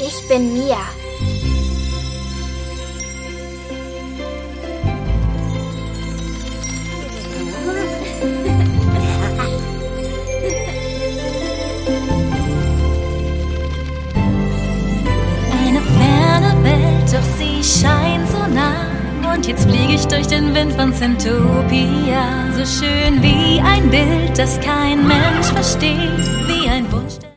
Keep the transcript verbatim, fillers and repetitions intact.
Ich bin Mia. Eine ferne Welt, doch sie scheint so nah. Und jetzt fliege ich durch den Wind von Zentopia. So schön wie ein Bild, das kein Mensch versteht, wie ein Wunsch.